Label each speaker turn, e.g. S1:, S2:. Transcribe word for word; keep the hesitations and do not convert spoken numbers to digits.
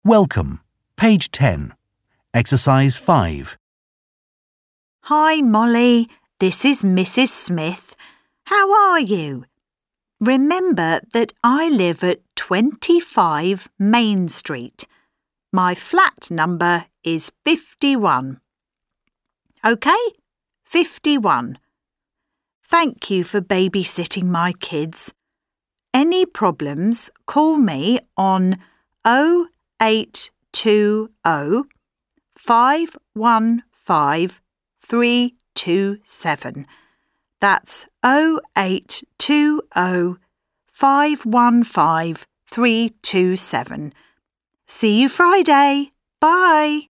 S1: Welcome. Page ten. Exercise five.
S2: Hi, Molly. This is Missus Smith. How are you? Remember that I live at twenty-five Main Street. My flat number is fifty-one. OK? fifty-one. Thank you for babysitting my kids. Any problems, call me on oh eight two oh, five one five, three two seven. That's oh eight two oh, five one five, three two seven. See you Friday. Bye.